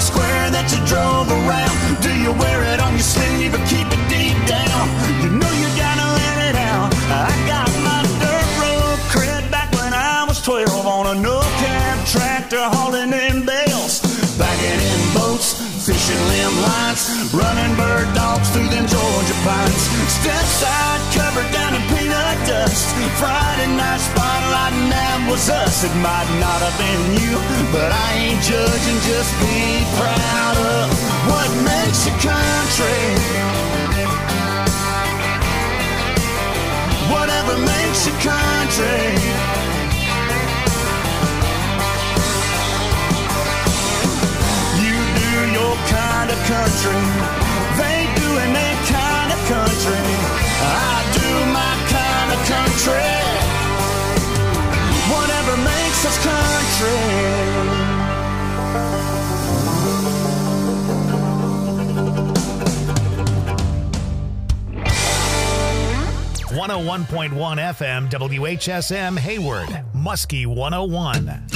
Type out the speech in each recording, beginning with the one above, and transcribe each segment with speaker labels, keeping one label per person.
Speaker 1: square that you drove around? Do you wear it on your sleeve or keep it deep down? You know you gotta let it out. I got my dirt road cred back when I was 12 on a no-cab tractor hauling in bales, bagging in boats, fishing limb lines, running bird dogs through them Georgia pines. Step side covered down in peanut dust. Friday night spotlight and that was us. It might not have been you, but I ain't judging, just be proud of what makes your country. Whatever makes your country. Your kind of country, they doing their kind of country. I do my kind of country. Whatever makes us
Speaker 2: country. 101.1 FM WHSM Hayward, Muskie 101.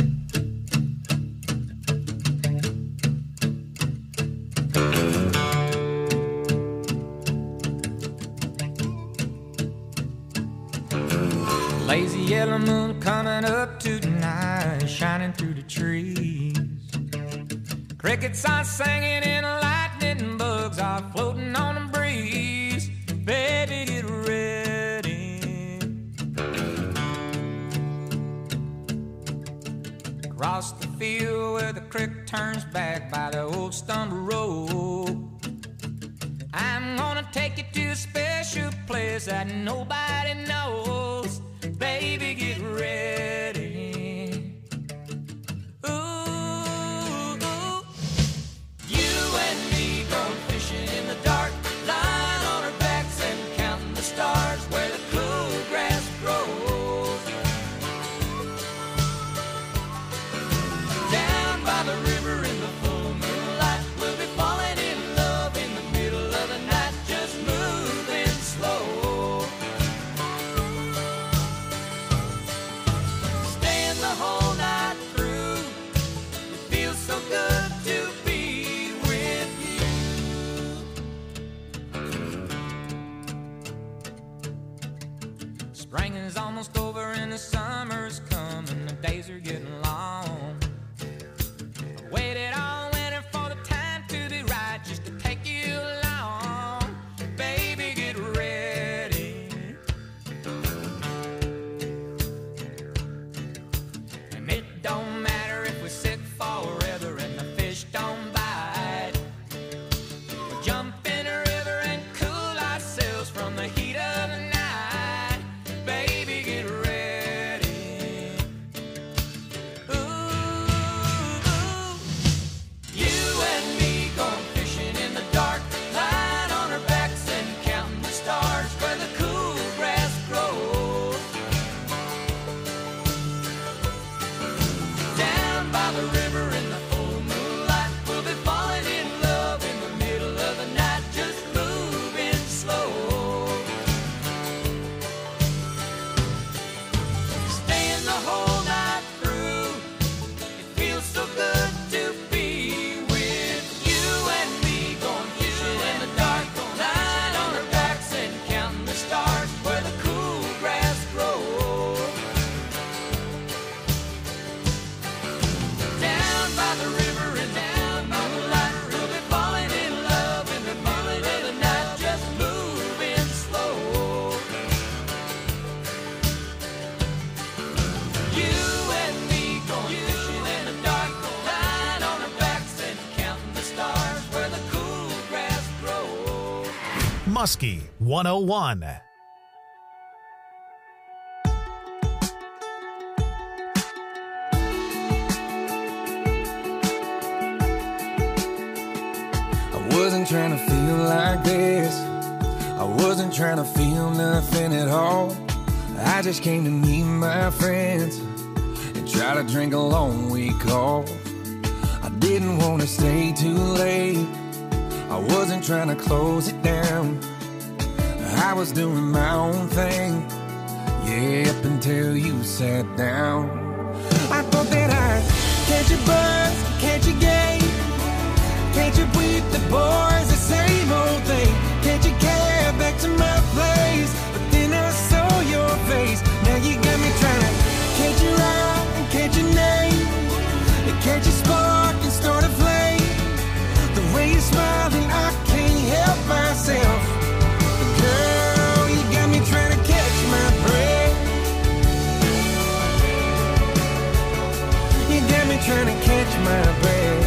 Speaker 3: Lazy yellow moon coming up tonight, shining through the trees. Crickets are singing and lightning bugs are floating on the breeze. Baby, get ready. Across the field where the creek turns back by the old stone road, I'm gonna take you to a special place that nobody knows. Baby, get ready. Ooh, ooh. You and me going fishing in the dark, lying on our backs and counting the stars where the cool grass grows. Down by the river in the full moonlight, we'll be falling in love in the middle of the night, just moving slow. The whole night through, it feels so good to be with you. Spring is almost over and the summer's coming, the days are getting long. I waited all winter for the time to be right, just to take you along. Baby, get ready. It don't matter if we sit forever and the fish don't bite. We'll jump in a river and cool ourselves from the heat of the night. Baby, get ready. Ooh, ooh. You and me going fishing in the dark, lying on our backs and counting the stars where the cool grass grows. Down by the river in the full moonlight, we'll be falling in love in the middle of the night, just moving slow. Staying the whole night through, it feels so good to be with you and me going fishing in the dark, lying on our backs and counting the stars where the cool grass grows. Down by the river and down by the light, we'll be falling in love in the middle of the night, just moving slow. You and me going fishing in the dark, lying on our backs and counting the stars where the cool grass grows.
Speaker 2: Muskie 101.
Speaker 4: I wasn't trying to feel like this. I wasn't trying to feel nothing at all. I just came to meet my friends and try to drink a long week off. I didn't want to stay too late. I wasn't trying to close it down. I was doing my own thing, yeah, up until you sat down. I thought that I'd catch a buzz, catch a game, Can't you breathe the boys, the same old thing? Can't you care back to my place? But then I saw your face. Now you got me trying to catch your eye and catch your name. And catch your spark and start a flame. The way you're smiling, I can't help myself. Girl, you got me trying to catch my breath. You got me trying to catch my breath.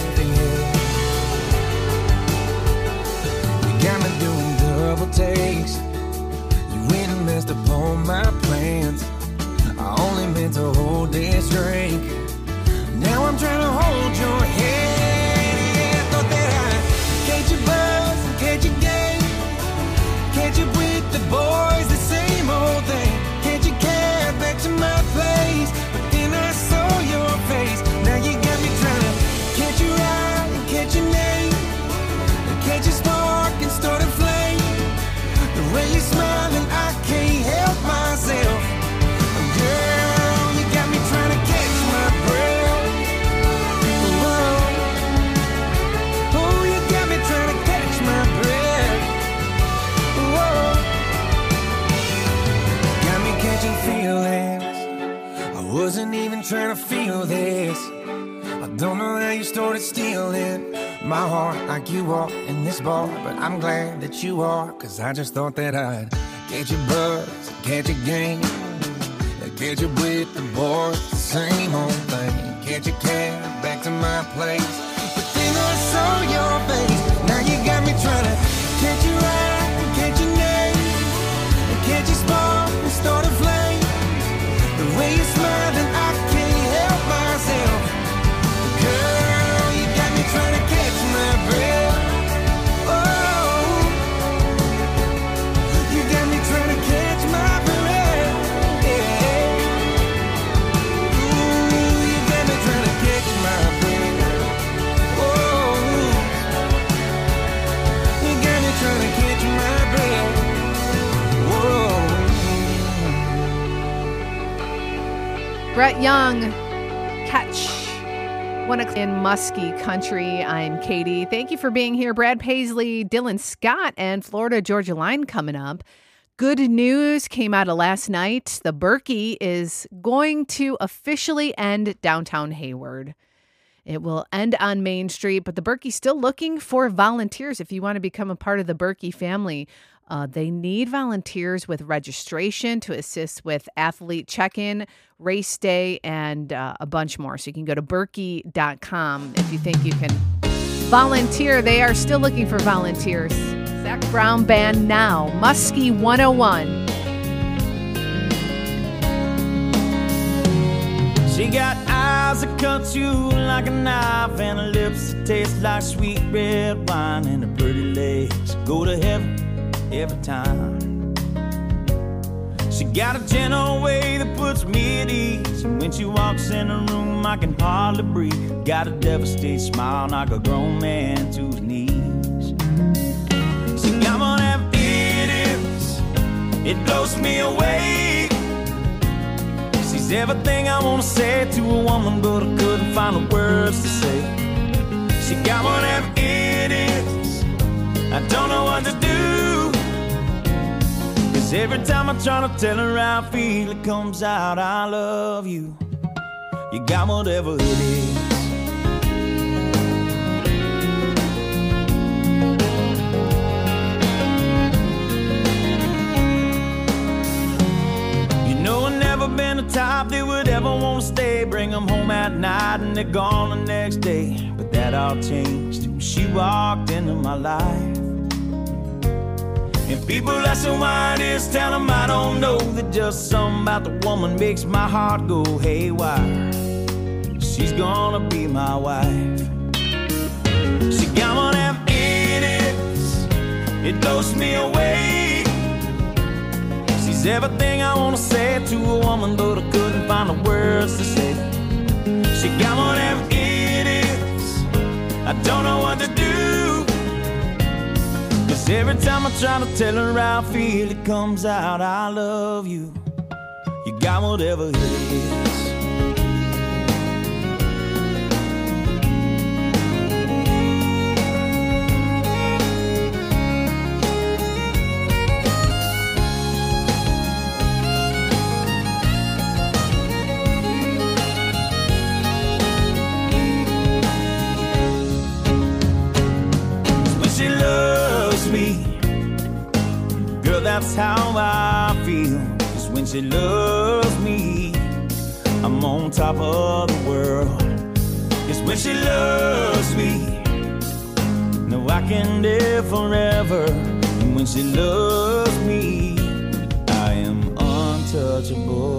Speaker 4: Yeah. You got me doing double takes. You went and messed up all my plans. I only meant to hold this drink. Now I'm trying to hold your hand. Yeah, I thought that I'd catch your buzz and catch your game. Can't you with the boys, the same old thing? Can't you care back to my place? But then I saw your face. Now you got me trying to catch your eye and catch your name. And catch your spark and start a flame. The way you're smiling, I can't help myself. Girl, you got me trying to catch my breath. Whoa. Oh, you got me trying to catch my breath. Whoa. Got me catching feelings. I wasn't even trying to feel this. I don't know how you started stealing my heart like you are in this bar. But I'm glad that you are, cause I just thought that I'd catch your buzz, catch your game. Catch you with the boys, the same old thing. Catch your cab back to my place. But then I saw your face. Now you got me trying to catch your eye and catch your name. And catch your spark and start a flame. The way you're smiling, I can't help myself. Girl, you got me trying to catch my breath. Oh, you got me trying to catch my breath.
Speaker 5: Brett Young, Catch. One in Muskie Country. I'm Katie. Thank you for being here. Brad Paisley, Dylan Scott, and Florida Georgia Line coming up. Good news came out of last night. The Berkey is going to officially end downtown Hayward. It will end on Main Street, but the Berkey's still looking for volunteers if you want to become a part of the Berkey family. They need volunteers with registration to assist with athlete check-in, race day, and a bunch more. So you can go to Berkey.com if you think you can volunteer. They are still looking for volunteers. Zach Brown Band now. Muskie 101.
Speaker 1: She got eyes that cut you like a knife and her lips that taste like sweet red wine and her pretty legs go to heaven every time. She got a gentle way that puts me at ease, and when she walks in the room I can hardly breathe. Got a devastated smile, knock a grown man to his knees. She got one of them idiots, it blows me away. She's everything I want to say to a woman, but I couldn't find the words to say. She got one of them idiots, I don't know what to do. Cause every time I try to tell her how I feel, it comes out, I love you. You got whatever it is. You know I've never been the type that would ever want to stay. Bring them home at night and they're gone the next day. But that all changed when she walked into my life. And people asking why it is, tell them I don't know. That just something about the woman makes my heart go haywire. She's gonna be my wife. She got one of them idiots, it blows me away. She's everything I wanna say to a woman, but I couldn't find the words to say. She got one of them idiots, I don't know what to do. Cause every time I try to tell her how I feel, it comes out, I love you. You got whatever it is. that's how I feel. 'Cause when she loves me, I'm on top of the world. 'Cause when she loves me, no, I can live forever. And when she loves me, I am untouchable.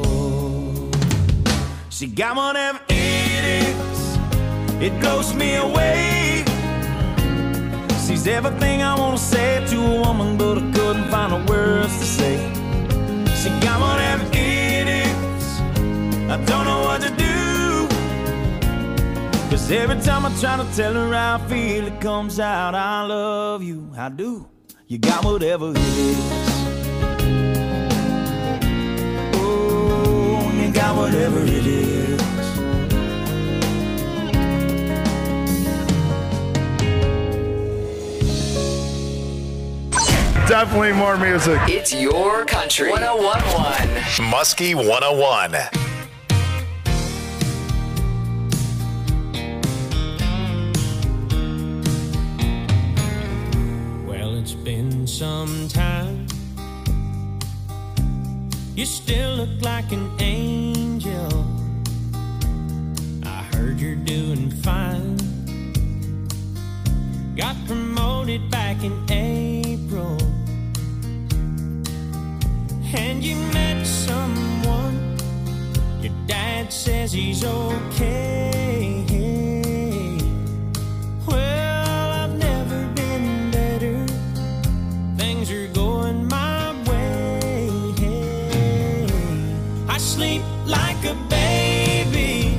Speaker 1: She got whatever it is, it blows me away. She's everything I want to say to a woman, but I couldn't find the words to say. She got whatever it is, I don't know what to do. 'Cause every time I try to tell her how I feel, it comes out, I love you, I do. You got whatever it is. Oh, you got whatever it is.
Speaker 6: Definitely more music.
Speaker 7: It's your country. 101.1.
Speaker 2: Muskie 101.
Speaker 3: Well, it's been some time. You still look like an angel. I heard you're doing fine. Got promoted back in April. And you met someone. Your dad says he's okay. Well, I've never been better. Things are going my way. I sleep like a baby.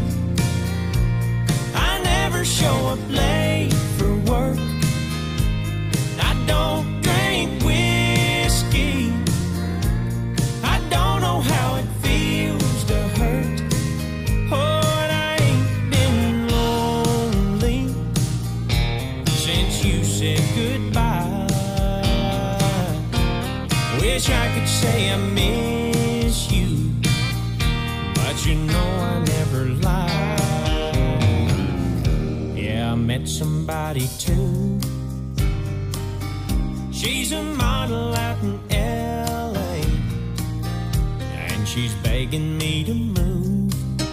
Speaker 3: I never show up late for work. I don't drink whiskey. I don't know how it feels to hurt. Oh, and I ain't been lonely since you said goodbye. Wish I could say I miss you, but you know I never lie. Yeah, I met somebody too. She's a model out in L.A. and she's begging me to move.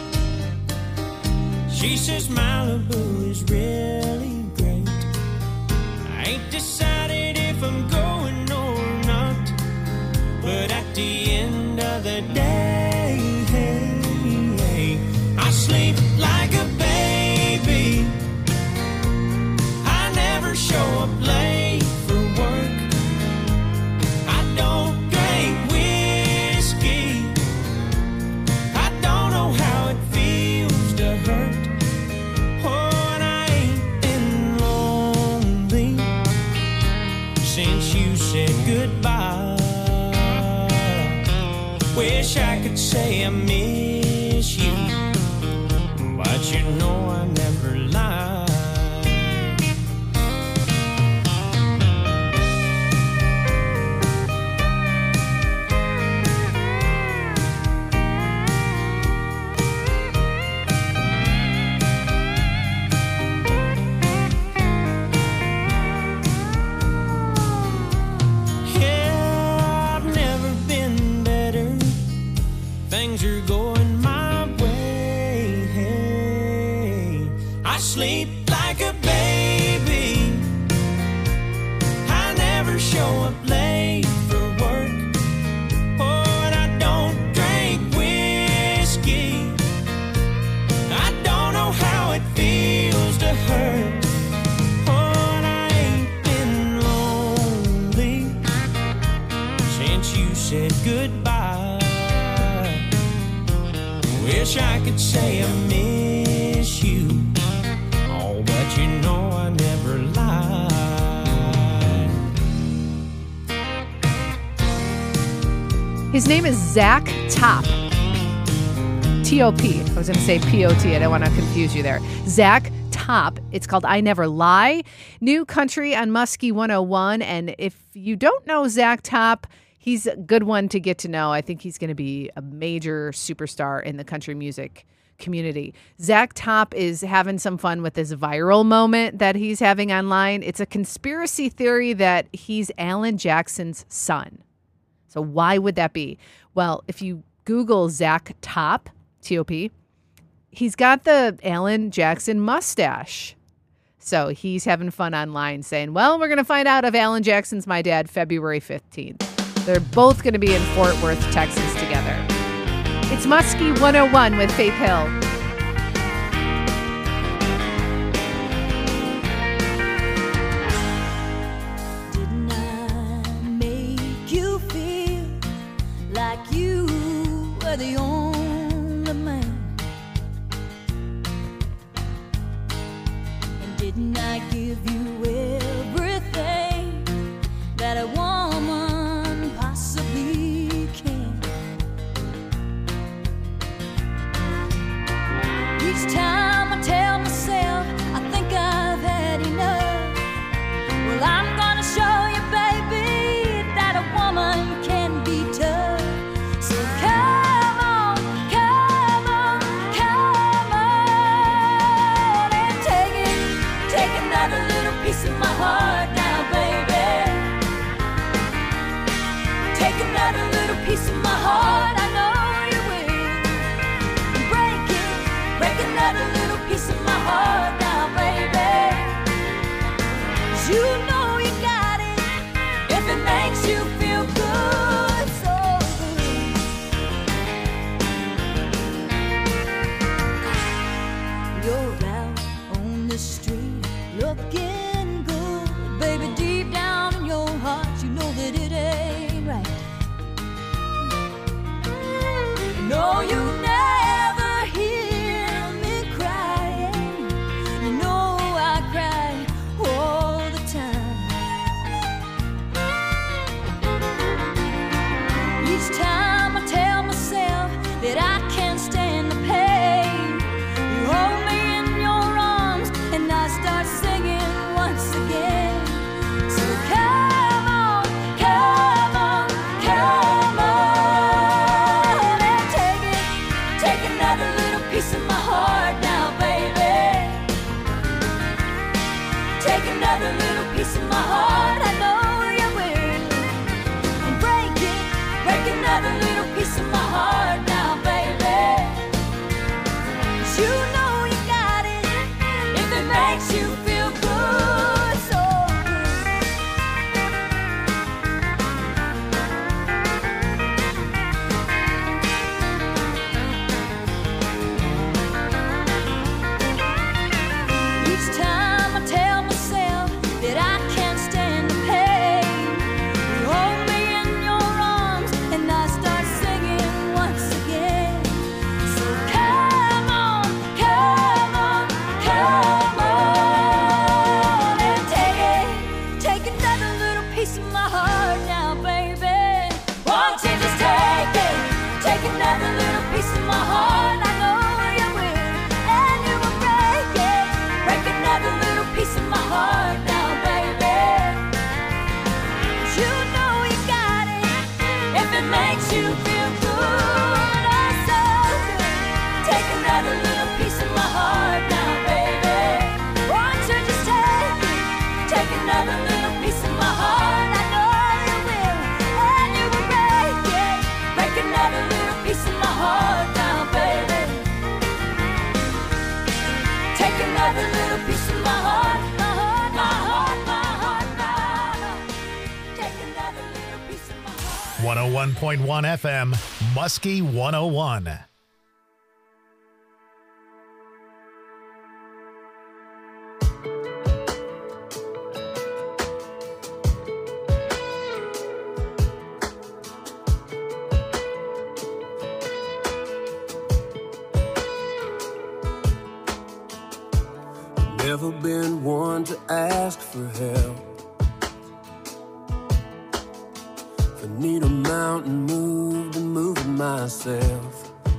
Speaker 3: She says Malibu is really great. I ain't decided if I'm going or not, but at the end of the day, I sleep like a baby. I never show up late for work. I don't drink whiskey. I don't know how it feels to hurt. Oh, and I ain't been lonely since you said goodbye. Wish I could say I miss you, but you know I never lie. Yeah, I've never been better. Things are going my way. I sleep like a baby. I never show up late for work. Oh, and I don't drink whiskey. I don't know how it feels to hurt. Oh, and I ain't been lonely since you said goodbye. Wish I could say I miss you. Oh, but you know I never lied.
Speaker 5: His name is Zach Top. T-O-P. I was going to say P-O-T. I don't want to confuse you there. Zach Top. It's called I Never Lie. New country on Muskie 101. And if you don't know Zach Top, he's a good one to get to know. I think he's going to be a major superstar in the country music community. Zach Top is having some fun with this viral moment that he's having online. It's a conspiracy theory that he's Alan Jackson's son. So why would that be? Well, if you Google Zach Top, T-O-P, he's got the Alan Jackson mustache. So he's having fun online saying, well, we're going to find out if Alan Jackson's my dad February 15th. They're both going to be in Fort Worth, Texas together. It's Muskie 101 with Faith Hill.
Speaker 8: Didn't I make you feel like you were the only man? And didn't I give you everything that a woman possibly can? Each time I tell myself I think I've had enough, well, I'm gonna show you, baby, that a woman can be tough. So come on, come on, come on, and take another little piece of my heart now, baby. Take another little piece of my heart, I know you will. Break another little piece of my heart now, baby. 'Cause you know you got it if it makes you feel good, so good. You're out on the street looking good, baby. Deep down in your heart, you know that it ain't right. No, you never hear me crying. You know I cry all the time. Each time I tell myself that I can't stand the pain, you hold me in your arms and I start singing once again. So come on, come on, come on, and take another little piece of my heart now, baby. Take another little piece of my heart, I know you will. And break another little piece of my heart now, baby. 'Cause you know you got it if it makes you feel good, so good. Each time I tell myself that I can't stand the pain, you hold me in your arms and I start singing once again. So come on, come on, come on, and take another little piece of my heart now, baby. Won't you just take another little piece of my heart? I know you will, and you will break another little piece of my heart now, baby. 'Cause you know you got it if it makes you feel good, oh so good. Take another little piece of my heart now, baby. Won't you just take another little piece of my heart? I know you will, and you will break another little piece of my heart now, baby. Take another little piece of my heart, my heart, my heart, my heart, my heart. Take another little piece of my heart.
Speaker 2: 101.1 FM, Muskie 101.
Speaker 4: Never been one to ask for help. If I need a mountain moved, I'm moving myself.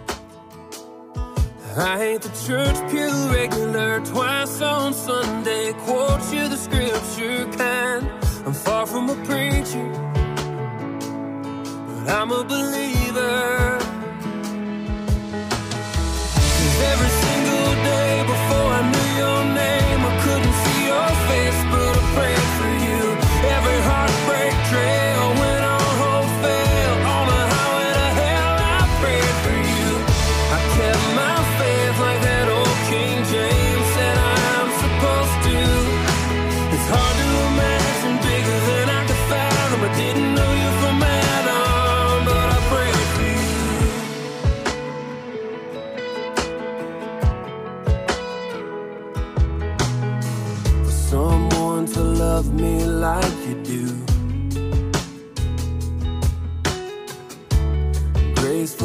Speaker 4: I ain't the church pew regular, twice on Sunday, quote you the scripture kind. I'm far from a preacher, but I'm a believer. 'Cause every single day before I knew your name, I couldn't see your face, but I prayed for you. Every heartbreak trail when all hope failed,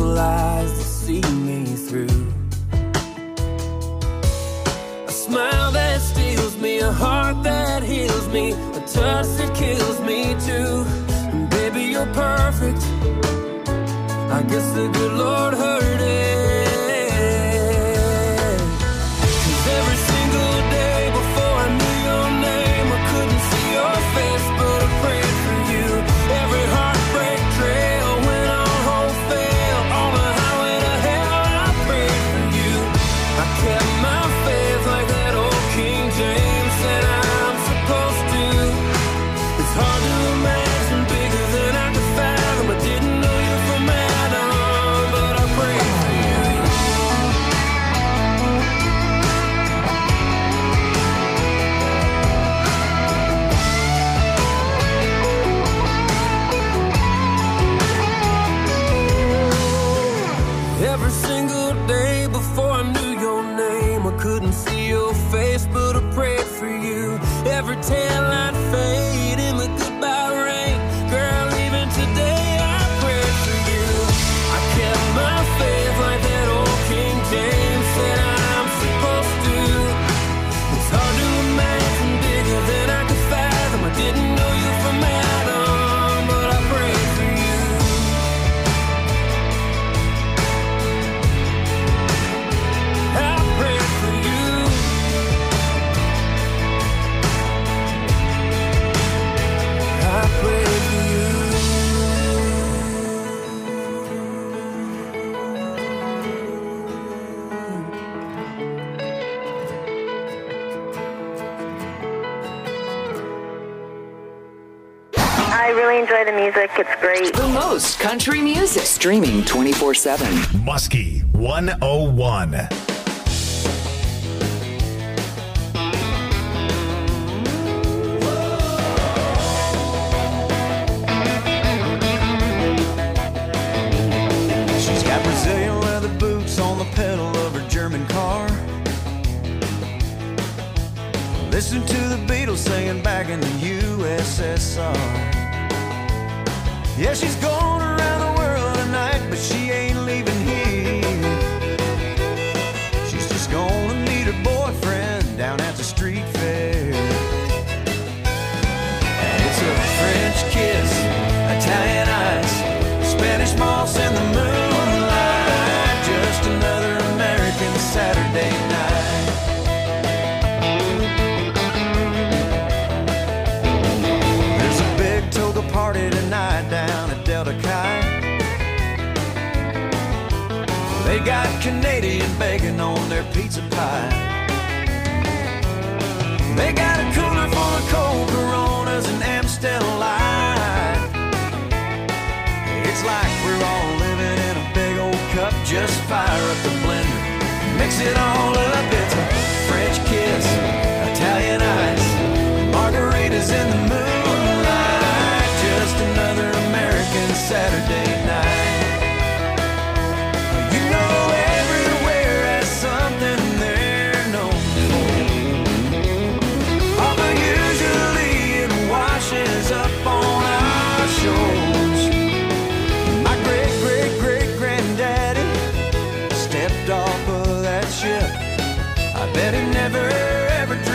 Speaker 4: little eyes that see me through. A smile that steals me, a heart that heals me, a touch that kills me too. And baby, you're perfect. I guess the good Lord heard it. 'Cause every single day before I knew your name, I couldn't see your face, but I prayed for you. Every heartbreak trail went on wholesale. On the highway to hell, I prayed for you. I kept my faith like that old King James said I'm supposed to. It's hard to imagine bigger than I could fathom. I didn't know you from Adam, but I prayed for you. Every single day before I knew your name, I couldn't see your face, but I prayed for you. Every tail light fade in the goodbye rain. Girl, even today I prayed for you. I kept my faith like that old King James said I'm supposed to. It's hard to imagine bigger than I could fathom. I didn't know you from Adam, but I prayed for you. I prayed for you. I prayed for you.
Speaker 9: I really enjoy the music. It's great.
Speaker 7: The most country music. Streaming 24/7.
Speaker 2: Muskie 101.
Speaker 1: She's got Brazilian leather boots on the pedal of her German car. Listen to the Beatles singing back in the USSR. Yeah, she's going around the world tonight, but she ain't leaving here. She's just gonna meet her boyfriend down at the street fair. And it's a French kiss, Italian ice, Spanish moss in the moonlight. Just another American Saturday night. There's a big toga party tonight down at Delta Chi. They got Canadian bacon on their pizza pie. They got a cooler full of cold Coronas and Amstel Light. It's like we're all living in a big old cup. Just fire up the blender, mix it all up. It's a French kiss, Italian ice, margaritas in the moonlight. Just another American Saturday night. You know everywhere has something they're known for. Although usually it washes up on our shores. My great-great-great-granddaddy stepped off of that ship. I bet he never ever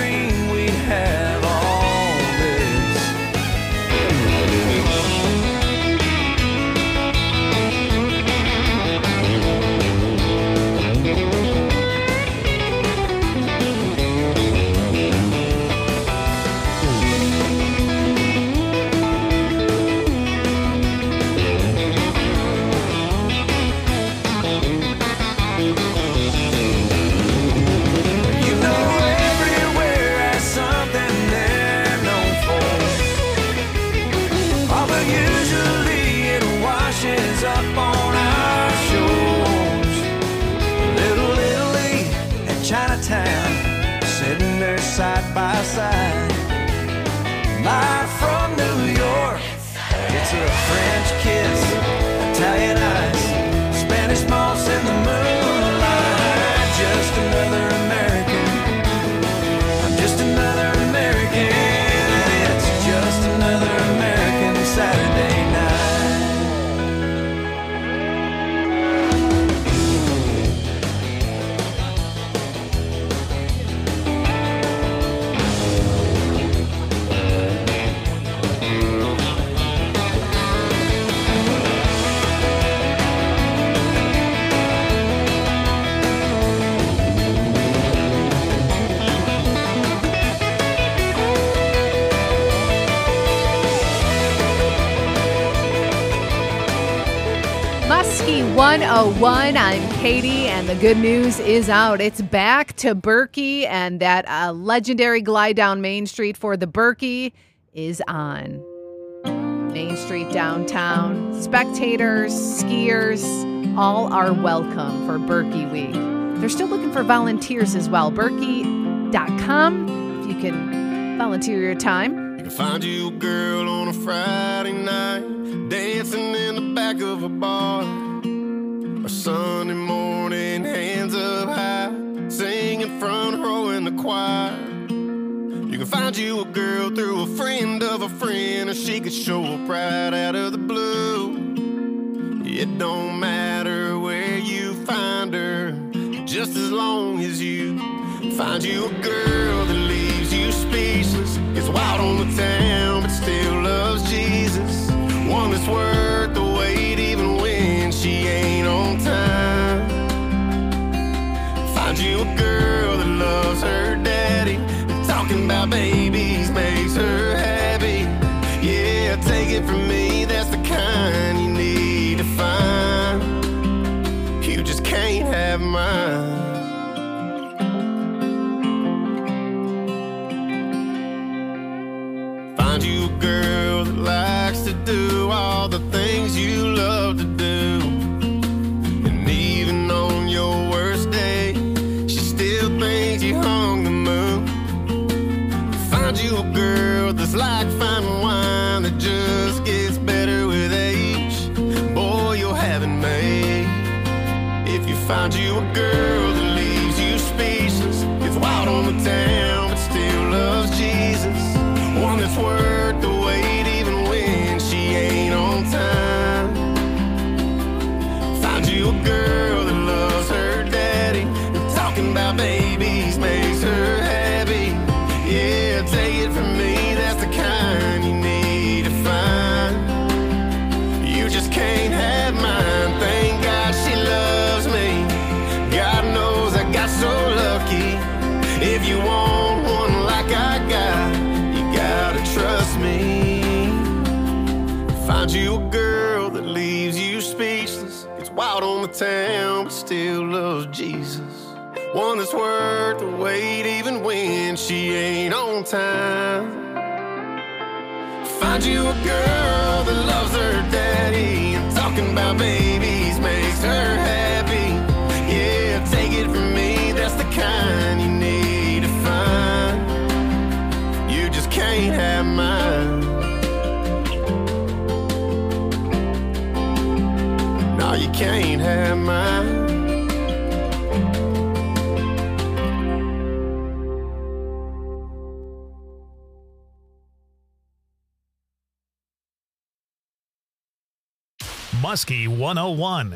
Speaker 5: 101. I'm Katie, and the good news is out. It's back to Berkey, and that legendary glide down Main Street for the Berkey is on. Main Street downtown. Spectators, skiers, all are welcome for Berkey Week. They're still looking for volunteers as well. Berkey.com if you can volunteer your time.
Speaker 10: You can find you a girl on a Friday night, dancing in the back of a bar. Or Sunday morning, hands up high, singing front row in the choir. You can find you a girl through a friend of a friend, or she could show up right out of the blue. It don't matter where you find her, just as long as you find you a girl that leaves you speechless. Gets wild on the town, but still loves Jesus. One that's worth the wait even when she ain't on time. Find you a girl that loves her daddy, and talking about babies makes her happy. Yeah, take it from me, that's the kind you need to find. You just can't have mine. Find you a girl that likes to do all the things you love to do, and even on your worst day, she still thinks you hung the moon. Find you a girl that's like fine wine that just gets better with age. Boy, you'll have it made. If you find you a girl that leaves you speechless, gets wild on the town but still loves Jesus. One that's worth the wait even when she ain't on time. Find you a girl that loves her daddy, and talking about babies makes her happy. Yeah, take it from me, that's the kind you need to find. You just can't have mine. Thank God she loves me. God knows I got so lucky. If you want one like I got, gotta trust me. Find you a girl that leaves you speechless, gets wild on the town but still loves Jesus. One that's worth the wait even when she ain't on time. Find you a girl that loves her daddy, and talking about babies makes her happy. Yeah, take it from me, that's the kind you need to find. You just can't have mine. No, you can't have mine.
Speaker 2: Muskie 101.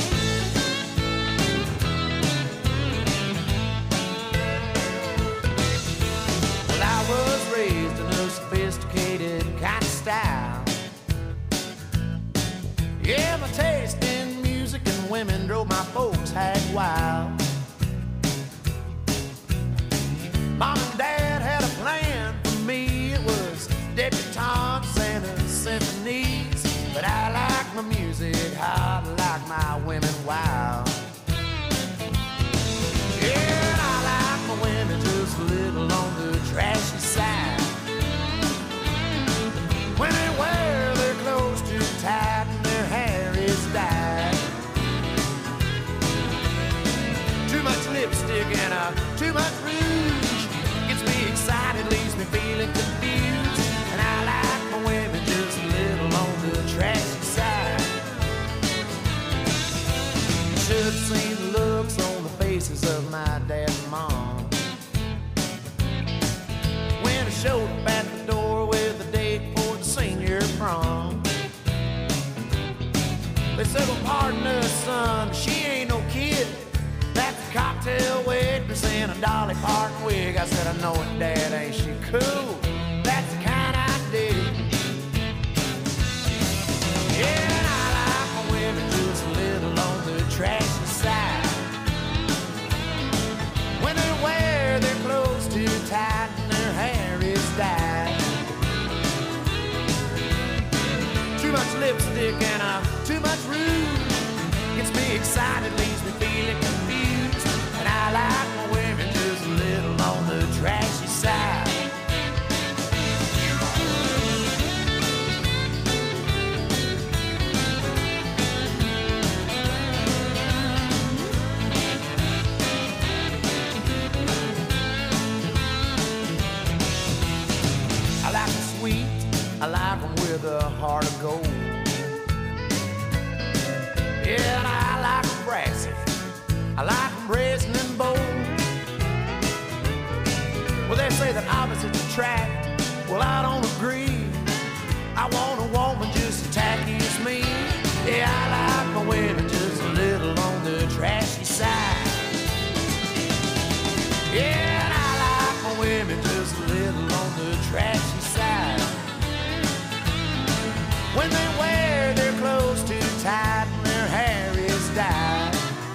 Speaker 3: Well, I was raised in a sophisticated kind of style. Yeah, my taste in music and women drove my folks hag wild. Mom and Dad had a plan for me. It was debutantes and symphonies. But I like my music hot, I like my women wild. Yeah, and I like my women just a little on the trashy side. When they wear their clothes too tight and their hair is dyed. Too much lipstick and too much rouge gets me excited, leaves me feeling confused. And I like my women just a little on the trashy side. Should have seen the looks on the faces of my dad and mom when I showed up at the door with a date for the senior prom. They said, well, pardon us, son, she ain't no kid. That's a cocktail waitress in a Dolly Parton wig. I said, I know it, Dad, ain't she cool? That's the kind I dig. Yeah, and I like my women just a little on the trashy side. When they wear their clothes too tight and their hair is dyed. Too much lipstick and too much rouge gets me excited, leaves me feeling confused. And I like my women just a little on the trashy side. I like them sweet, I like them with a heart of gold. Yeah, and I like them brassy, I like them brazen and bold. Well, they say that opposites attract, well, I don't agree. I want a woman just as tacky as me. Yeah, I like my women just a little on the trashy side. Yeah, and I like my women just a little on the trashy side. When they wear their clothes too tight and their hair is dyed.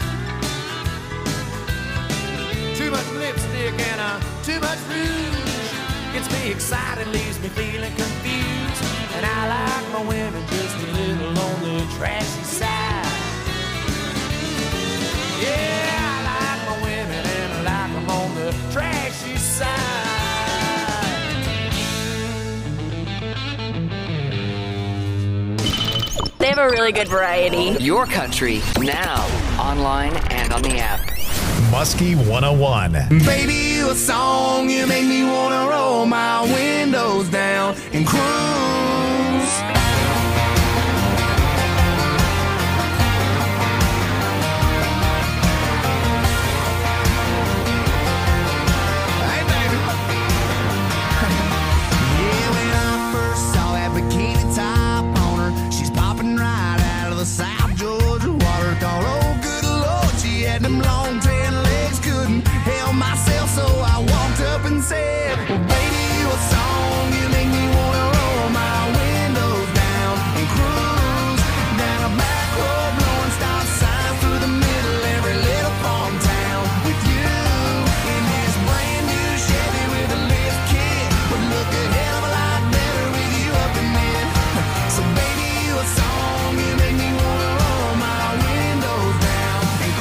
Speaker 3: Too much lipstick and too much rouge gets me excited, leaves me feeling confused. And I like my women just a little on the trashy side. Yeah, I like my women and I like them on the trashy side.
Speaker 7: They have a really good variety. Your country, now, online and on the app.
Speaker 2: Muskie 101.
Speaker 10: Baby, you a song, you make me wanna roll my windows down and cruise. Hey, baby. Yeah, when I first saw that bikini top on her, she's popping right out of the South Georgia water. Thought, oh, good Lord, she had them long tan legs, couldn't help myself, so I walked up and said, well, baby, you a song, you make me wanna roll my windows down and cruise down a back road, blowing stop signs through the middle every little farm town with you in this brand new Chevy with a lift kit. Would look a hell of a lot better with you up in it. So baby, you a song, you make me wanna roll my windows down and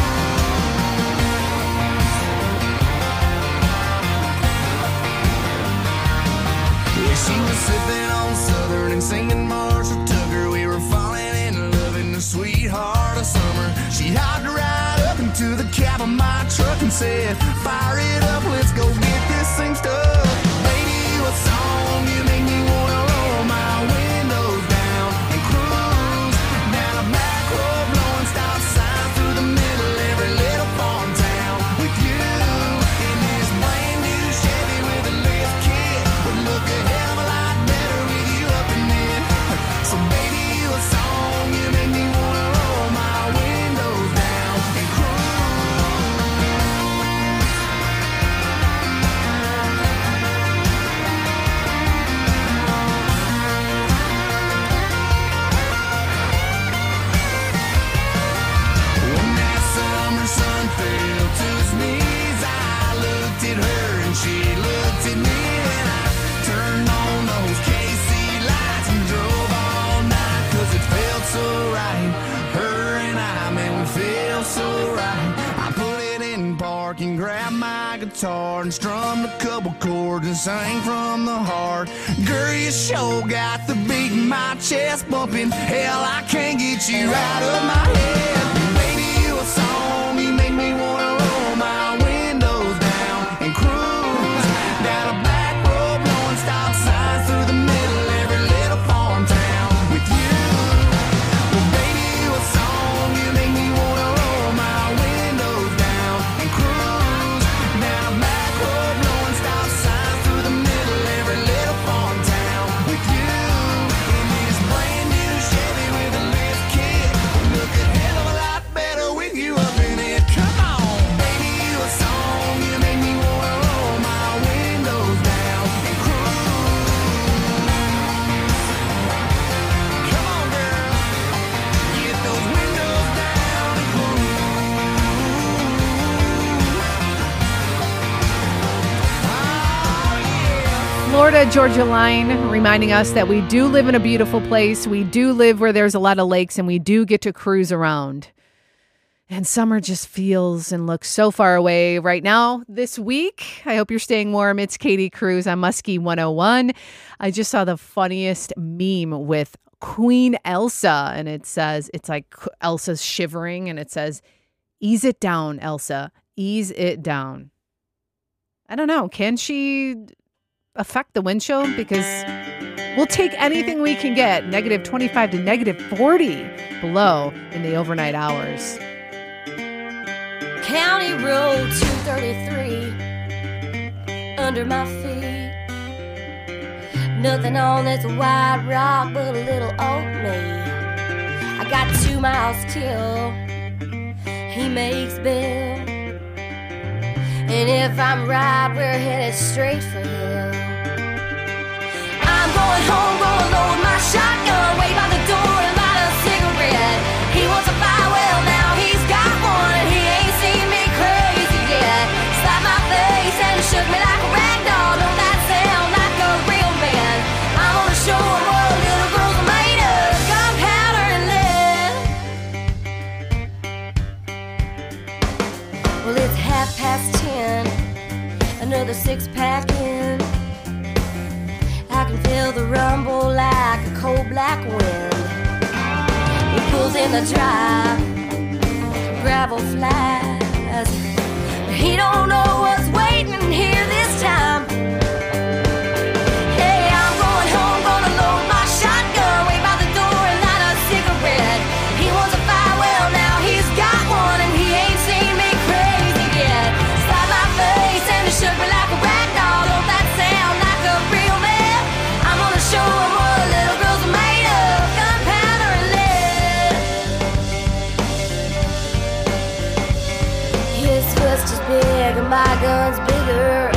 Speaker 10: yeah, she was sipping on Southern and singing Marshall Tucker. We were falling in love in the sweetheart of summer. She hopped right up into the cab of my truck and said, fire it up, let's go get this thing stuck. Baby, you a song, you make me wanna roll my windows down and cruise down a back road, blowing stop signs through the middle every little farm town with you in this brand new Chevy with a lift kit. Would look a hell of a lot better with you up in it. So baby, you a song, you make me wanna roll my windows down and cruise. When that summer sun fell to its knees, I looked at her and she looked at me, and I turned on those KC lights and drove all night, 'cause it felt so right. Her and I, man, we felt so right. I put it in park and grabbed my guitar and strummed a couple chords and sang from the heart. Girl, you sure got the beat in my chest bumping. Hell, I can't get you out of my head. Baby, you a song, you make me wanna roll my windows down and cruise down a back road, blowing stop signs through the middle every little farm town with you. Well, baby, you a song, you make me wanna roll my windows down and cruise down a back road, blowing stop signs through the middle every little farm town with you in this brand new Chevy with a lift kit. Look a hell of a lot better with you up in it. Come on, baby, you a song, you make me wanna roll my windows down and cruise. Come on, girl, get those windows down and cruise. Oh, yeah.
Speaker 5: Florida Georgia Line reminding us that we do live in a beautiful place. We do live where there's a lot of lakes and we do get to cruise around. And summer just feels and looks so far away right now this week. I hope you're staying warm. It's Katie Cruz on Muskie 101. I just saw the funniest meme with Queen Elsa, and it says, it's like Elsa's shivering, and it says, "Ease it down, Elsa. Ease it down." I don't know. Can she affect the wind chill? Because we'll take anything we can get. -25 to -40 below in the overnight hours.
Speaker 8: County Road 233 under my feet. Nothing on this wide rock but a little old me. I got 2 miles till he makes bail. And if I'm right, we're headed straight for hell. I'm going home, gonna load my shotgun, wait by the door and light a cigarette. He wants a fire, well now he's got one, and he ain't seen me crazy yet. Slapped my face and shook me like a rag doll. Don't that sound like a real man? I'm gonna show him what little girls are made of. Gunpowder and lead. Well, it's 10:30, another 6-pack in. I can feel the rumble like a cold black wind. He pulls in the drive, gravel flies. He don't know what's waiting here this time. Hey, I'm going home, gonna load my shotgun, wait by the door and light a cigarette. He wants a fire, well now he's got one, and he ain't seen me crazy yet. Slapped my face and he shook me like a rag doll. Don't that sound like a real man? I'm gonna show him what little girls are made of. Gunpowder and lead. His fist is big and my gun's bigger.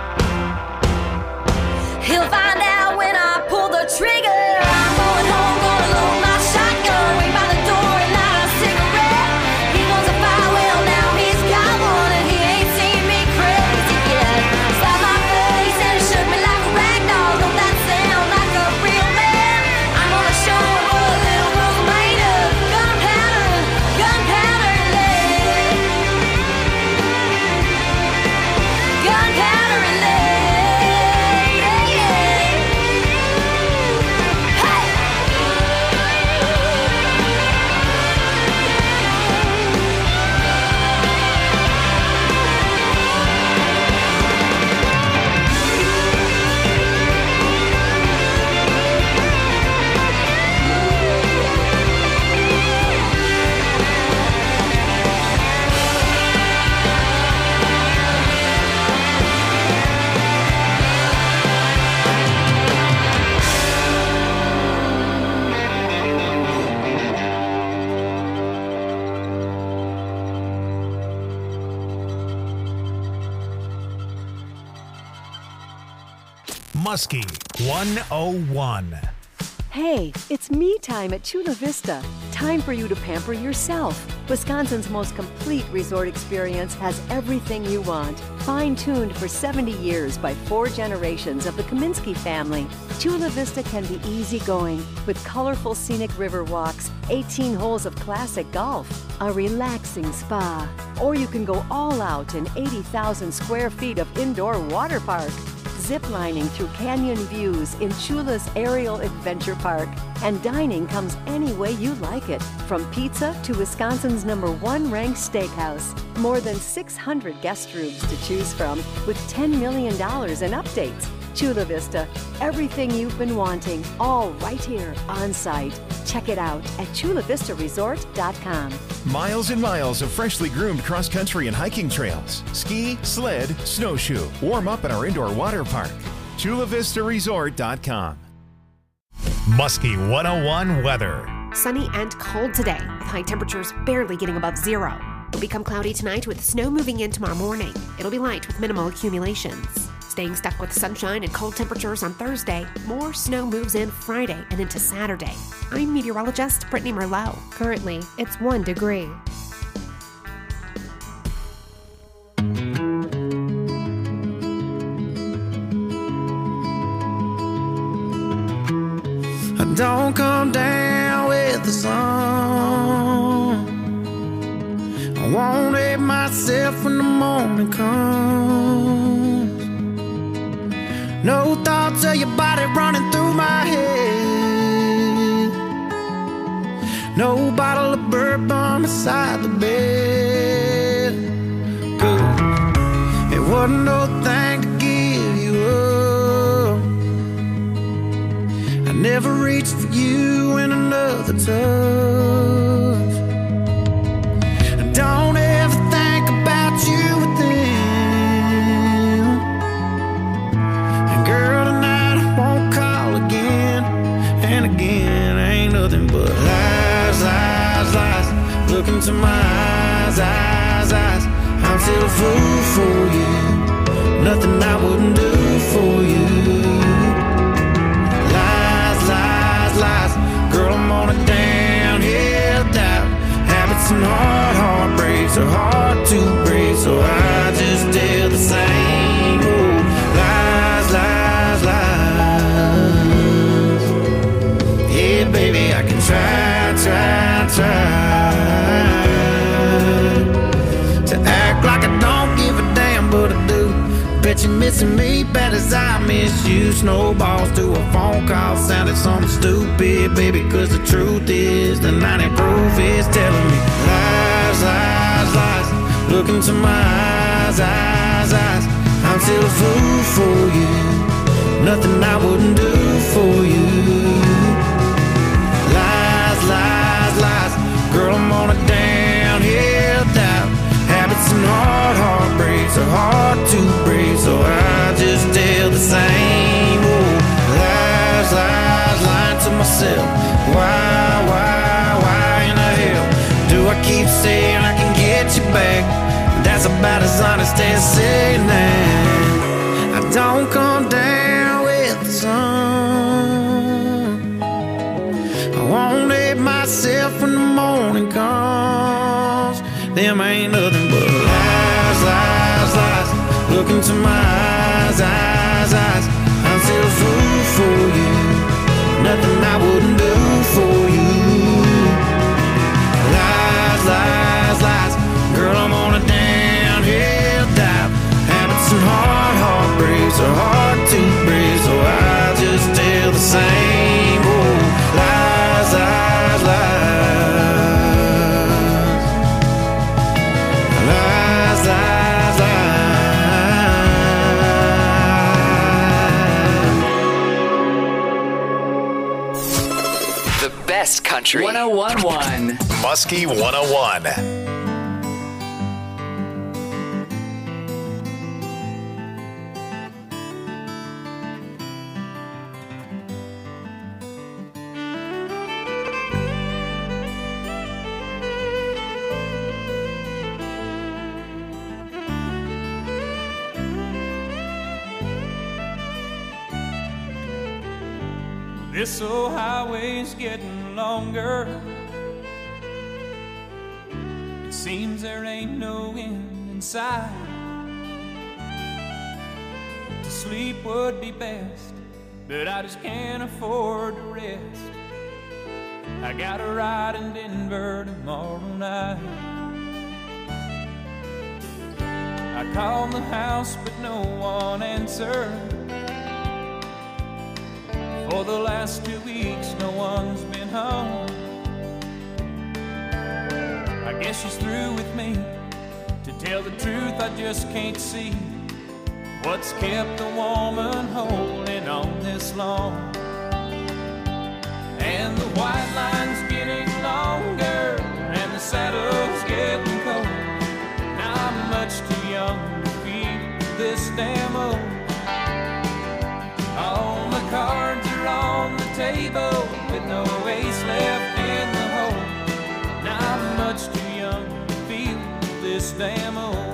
Speaker 8: He'll find out when I pull the trigger. I'm going home, gonna load my shotgun, wait by the door and light a cigarette. He wants a fire, well now he's got one, and he ain't seen me crazy yet. Slapped my face and he shook me like a rag doll. Don't that sound like a real man? I'm gonna show him what little girls are made of. Gunpowder and lead. Gunpowder and lead. Yeah, yeah. Hey!
Speaker 2: Muskie 101.
Speaker 11: Hey, it's me time at Chula Vista. Time for you to pamper yourself. Wisconsin's most complete resort experience has everything you want. Fine-tuned for 70 years by 4 generations of the Kaminsky family. Chula Vista can be easygoing with colorful scenic river walks, 18 holes of classic golf, a relaxing spa, or you can go all out in 80,000 square feet of indoor water park. Ziplining through canyon views in Chula's Aerial Adventure Park. And dining comes any way you like it, from pizza to Wisconsin's #1 ranked steakhouse. More than 600 guest rooms to choose from, with $10 million in updates. Chula Vista, everything you've been wanting, all right here on site. Check it out at chulavistaresort.com.
Speaker 12: Miles and miles of freshly groomed cross-country and hiking trails. Ski, sled, snowshoe. Warm up at our indoor water park. chulavistaresort.com.
Speaker 2: Muskie 101 weather.
Speaker 13: Sunny and cold today, with high temperatures barely getting above 0. It'll become cloudy tonight with snow moving in tomorrow morning. It'll be light with minimal accumulations. Staying stuck with sunshine and cold temperatures on Thursday, more snow moves in Friday and into Saturday. I'm meteorologist Brittany Merlot. Currently, it's 1 degree.
Speaker 10: Don't come down with the sun.
Speaker 14: won't hate myself when the morning comes. No thoughts of your body running through my head. No bottle of bourbon beside the bed. Good. It wasn't no thing to give you up. I never reached for you in another touch. I don't ever think about you with them. And girl, tonight I won't call again. And again, ain't nothing but lies, lies, lies. Look into my eyes, eyes, eyes. I'm still a fool for you. Nothing I wouldn't do for you. Lies, lies, lies. Girl, I'm on a downhill dive. Habits and heartbreaks are hard to break, so I just tell the same. Oh, lies, lies, lies. Yeah, baby, I can try, try, try to act like I don't give a damn, but I do. Bet you're missing me bad as I miss you. Snowballs to a phone call sounded something stupid, baby, cause the truth is the 90 proof is telling me lies, lies, lies. Look into my eyes, eyes, eyes. I'm still a fool for you. Nothing I wouldn't do for you. Lies, lies, lies. Girl, I'm on a downhill dive. Habits and heartbreaks are hard to break, so I just tell the same. Oh, lies, lies, lying to myself. Why in the hell do I keep saying I can get you back? That's about as honest as saying that I don't come down with the sun. I won't hate myself when the morning comes. Them ain't nothing but lies, lies, lies. Look into my eyes, eyes, eyes. I'm still a fool for you. Nothing I wouldn't do for you. Lies, lies, lies. Girl, I'm on a downhill dive. Habits and heartbreaks are hard to break, so I just tell the same. Oh, lies, lies, lies. Lies, lies,
Speaker 7: The best country. 101.1.
Speaker 2: Muskie 101.
Speaker 3: This old highway's getting longer. It seems there ain't no end in sight. To sleep would be best, but I just can't afford to rest. I got a ride in Denver tomorrow night. I called the house, but no one answered. For the last 2 weeks, no one's been home. I guess she's through with me. To tell the truth, I just can't see what's kept a woman holding on this long. And the white line's getting longer, and the saddle's getting cold. Now I'm much too young to feel this damn old. All the cards are on the table with no ace left in the hole. Now I'm much too young to feel this damn old.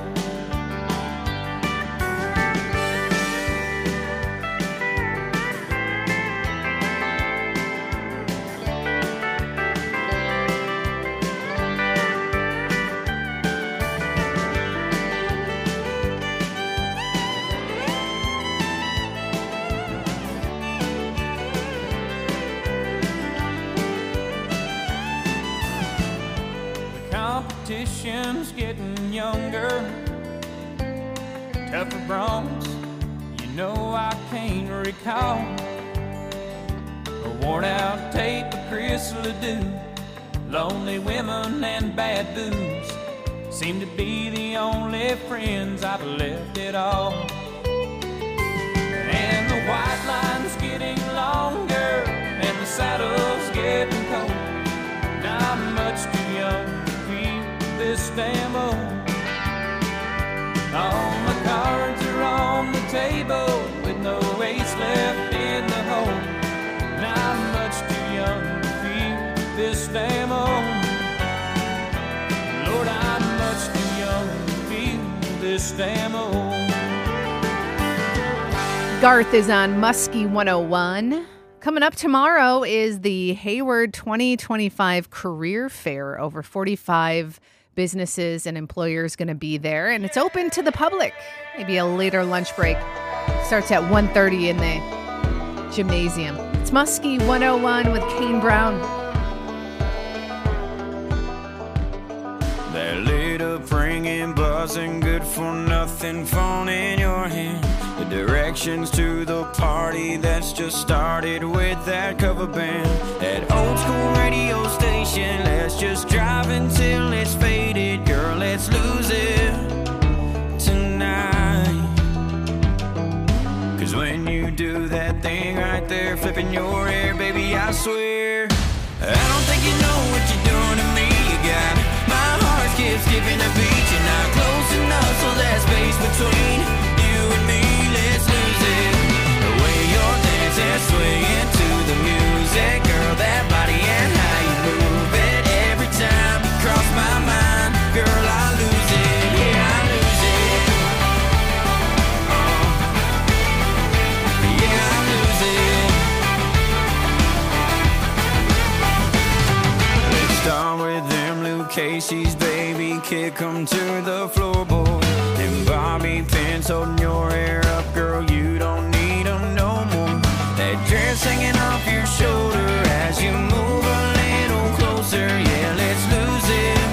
Speaker 3: emotions getting younger. Tougher bronze, you know I can't recall. A worn out tape of Chris Ledoux. Lonely women and bad booze seem to be the only friends I've left at all. And the white line's getting longer and the saddle's getting cold. I'm much too young to feel this damn old. All my cards are on the table with no ace left in the hole. I'm much too young to feel this damn old. Lord, I'm much too young to feel this damn old.
Speaker 5: Garth is on Muskie 101. Coming up tomorrow is the Hayward 2025 Career Fair. Over 45 businesses and employers going to be there, and it's open to the public. Maybe a later lunch break. Starts at 1:30 in the gymnasium. It's Muskie 101 with Kane Brown.
Speaker 15: That little ringing, buzzing, good for nothing phone in your hand. The directions to the party that's just started with that cover band. That old school radio station, let's just drive until it's faded. Girl, let's lose it tonight. Cause when you do that thing right there, flipping your hair, baby, I swear I don't think you know what you're doing to me. You got my heart skipping a beat. You're not close enough, so that space between you and me, let's lose it. The way you're dancing, swaying to the music, girl, that body and how you move it. Every time you cross my mind, girl, I lose it. Yeah, I lose it. Yeah, I lose it. Let's start with them Luke Casey's, baby, kick 'em to the floorboard. And Bobby pins holding your hair up, girl, you don't need 'em no more. That dress hanging off your shoulder as you move a little closer. Yeah, let's lose it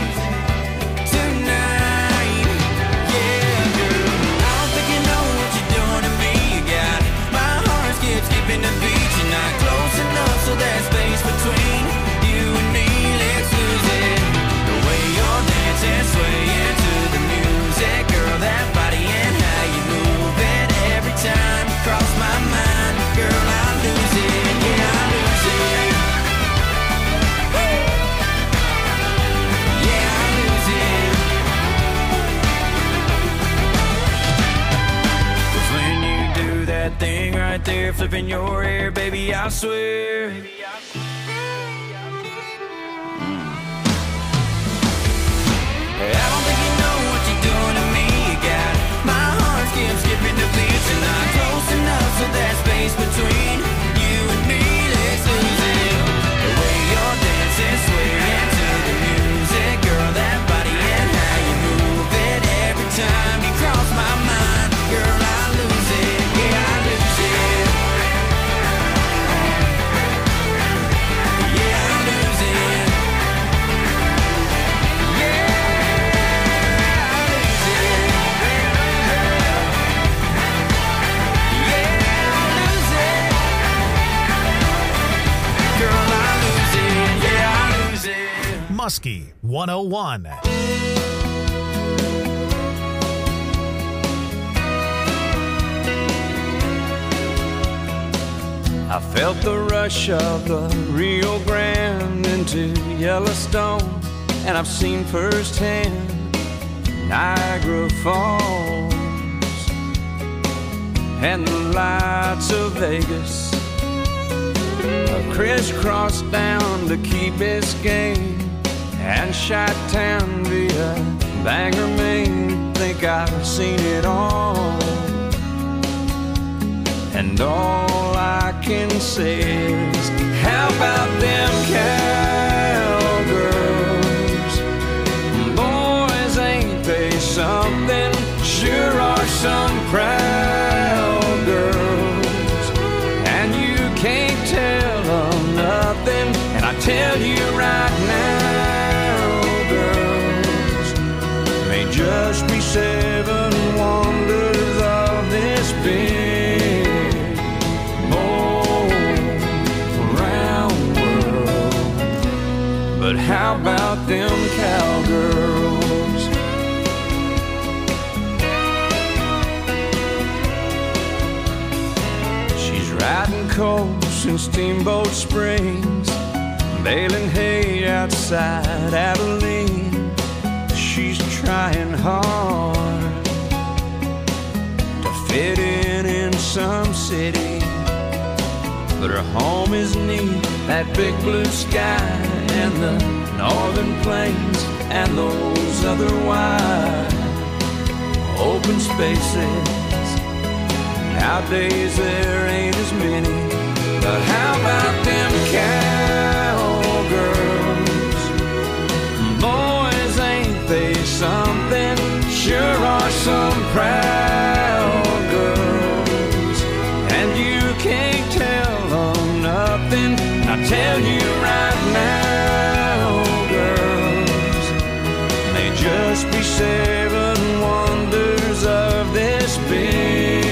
Speaker 15: tonight. Yeah, girl, I don't think you know what you're doing to me. You got my heart skipping the beat. You're not close enough, so that space between you and me, let's lose it. The way you're dancing, swaying to the music, girl, that body and how you move it. Every time you cross my mind, girl, I lose it. Yeah, I lose it. Yeah, I lose it. 'Cause when you do that thing right there, flipping your hair, baby, I swear I don't think you know what you're doing to me. You got my heart skipping the beats. You're not close enough, so that space between you and me, let's lose it. The way you're dancing, swaying to the music, girl, that body and how you move it. Every time you cross my mind, girl, I lose it. Yeah, I lose it. Yeah, I lose it.
Speaker 2: Muskie 101.
Speaker 15: I felt the rush of the Rio Grande into Yellowstone, and I've seen firsthand Niagara Falls and the lights of Vegas. I crisscrossed down to Key Biscayne and Chi-Town via Bangor, Maine. Think I've seen it all, and all I can say is, how about them cowgirls? Boys, ain't they something? Sure are some proud girls, and you can't tell them nothing. And I tell you right now, girls,
Speaker 4: just be 7 wonders of this big round world. But how about them cowgirls? She's riding coast in Steamboat Springs, baling hay outside Abilene. She's trying hard to fit in some city, but her home is neat, that big blue sky and the northern plains and those other wide open spaces. Nowadays there ain't as many, but how about them cowgirls? Boys, ain't they something? Sure are some proud girls, and you can't tell them nothing. I tell you right now, girls, may just be 7 wonders of this big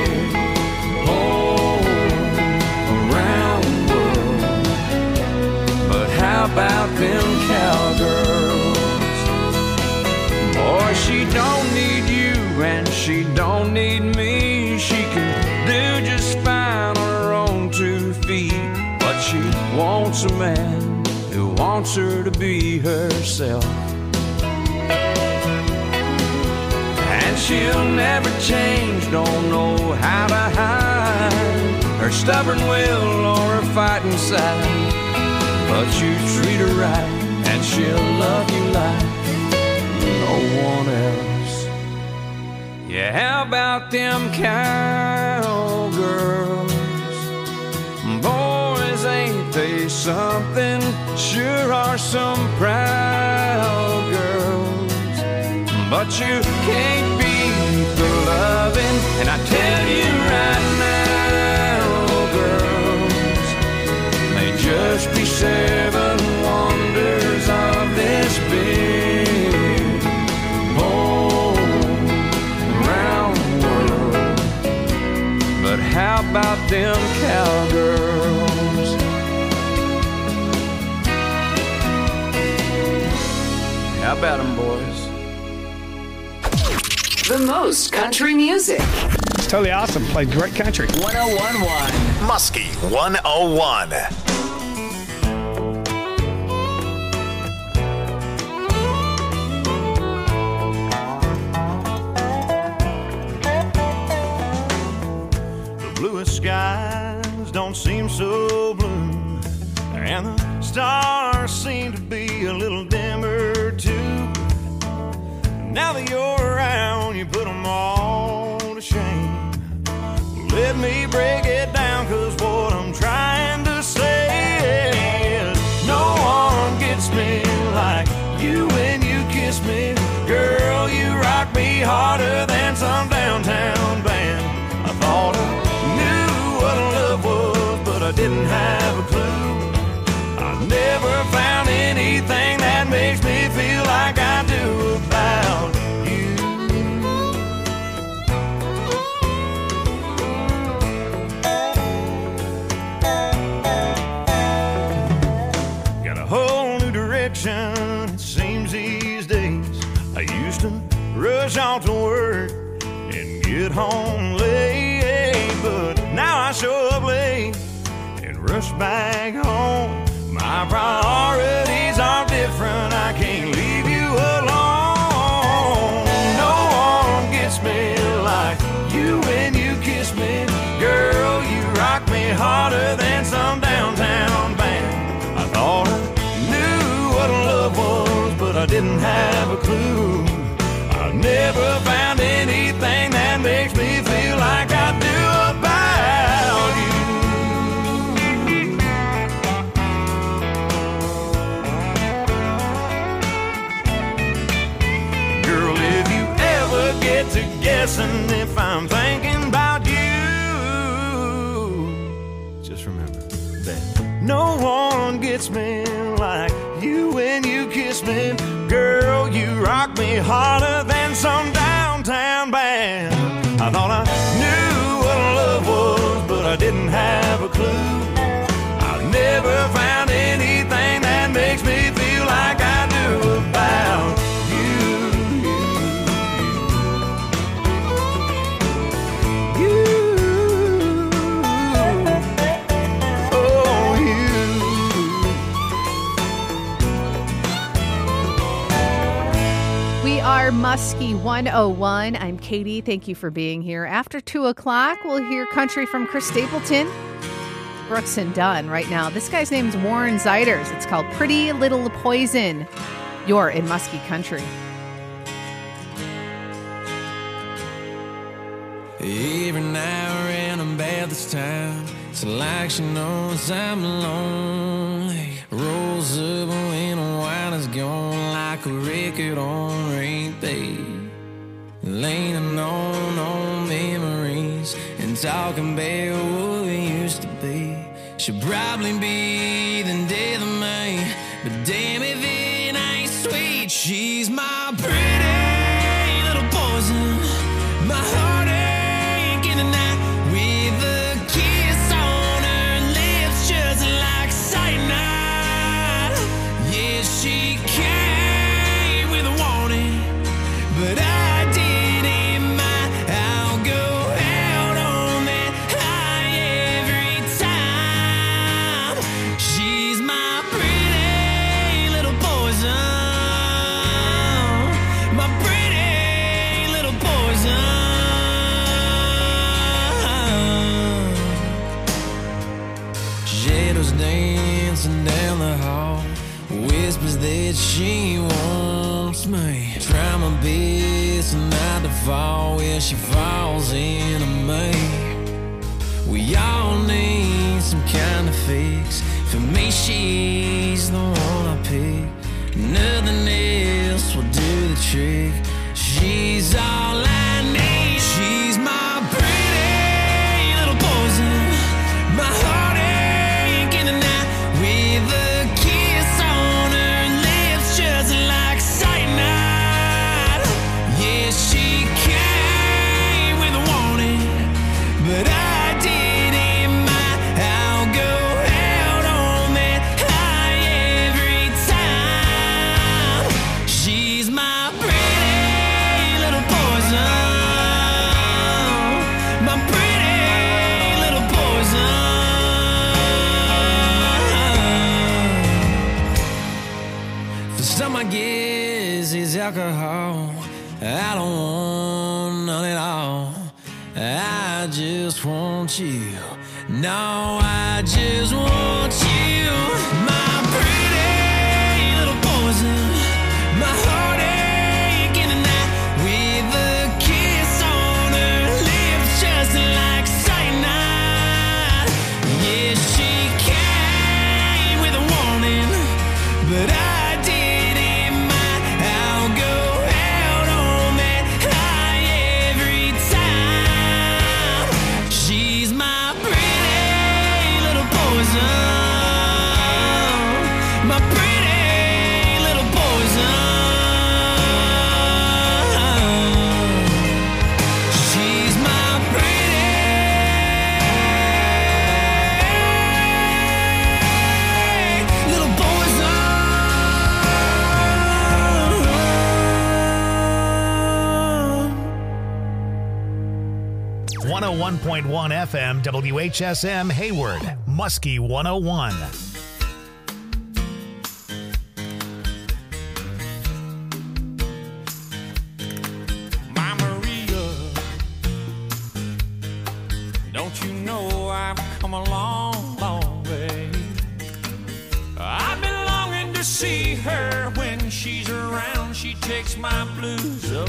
Speaker 4: around world. But how about them cowgirls? Boy, she don't need you and she don't need me. She can do just fine on her own 2 feet, but she wants a man who wants her to be herself. And she'll never change, don't know how to hide her stubborn will or her fighting side. But you treat her right and she'll love you like no one else. Yeah, how about them cowgirls? Boys, ain't they something? Sure are some proud girls, but you can't beat the loving. And I tell you right now, girls, may just be 7 wonders of this big round world. But how about them cowgirls? How about them, boys?
Speaker 7: The most country music.
Speaker 6: It's totally awesome. Played great country.
Speaker 2: 101.1 Muskie 101.
Speaker 1: Bluest skies don't seem so blue, and the stars seem to be a little dimmer too. Now that you're around, you put them all to shame. Let me break it down, cause what I'm trying to say is no one gets me like you when you kiss me. Girl, you rock me harder than some downtown band. I thought I knew what love was, but I didn't have a clue. I never found anything that makes me feel like I do about you. Got a whole new direction, it seems these days. I used to rush off to work and get home late, but now I show up late and rush back home. My priorities are different, I can't leave you alone. No one gets me like you when you kiss me. Girl, you rock me harder than some downtown band. I thought I knew what love was, but I didn't have a clue. I've never found anything that makes me feel like I do about you. Girl, if you ever get to guessing if I'm thinking about you, just remember that no one gets me like you when you kiss me. Girl, you rock me me harder than some downtown band. I thought I knew what love was, but I didn't have a clue. I've never found anything that makes me feel like I do about
Speaker 5: Our Muskie 101. I'm Katie. Thank you for being here. After 2 o'clock, we'll hear country from Chris Stapleton, Brooks and Dunn right now. This guy's name is Warren Zeiders. It's called Pretty Little Poison. You're in Muskie Country.
Speaker 4: Every now and I'm bad this time. It's like she knows I'm lonely. Rolls up when the wine is gone like a record on repeat. Leaning on memories and talking about what we used to be. She'll probably be the death of me, but damn if it ain't sweet. She's my pretty little poison, my heartache in the night with a kiss on her lips just like cyanide. Yeah, she came with a warning, but I didn't mind. I'll go out on that high every time. She's my pretty little poison, my pretty little poison. Shadows dancing down the hall, whispers that she wants me. Try my best not to fall where she falls into me. We all need some kind of fix. For me, she's the one I pick. Nothing else will do the trick. She's all I need. She's my pretty little poison, my heartache in the night with a kiss on her lips just like cyanide. Yeah, she came with a warning, but I didn't mind. I'll go out on that high every time. She's my pretty little poison, my pretty little poison. For some I guess it's alcohol. I don't want none at all. I just want you. No, I just want you. My pretty little poison, my heartache in the night with a kiss on her lips just like cyanide. Yeah, she came with a warning, but I didn't mind. I'll go out on that high every time. She's my pretty little poison, my pretty little poison. She's my pretty little poison.
Speaker 12: 101.1 FM WHSM Hayward, Muskie 101.
Speaker 15: My Maria, don't you know I've come a long, long way? I've been longing to see her. When she's around, she takes my blues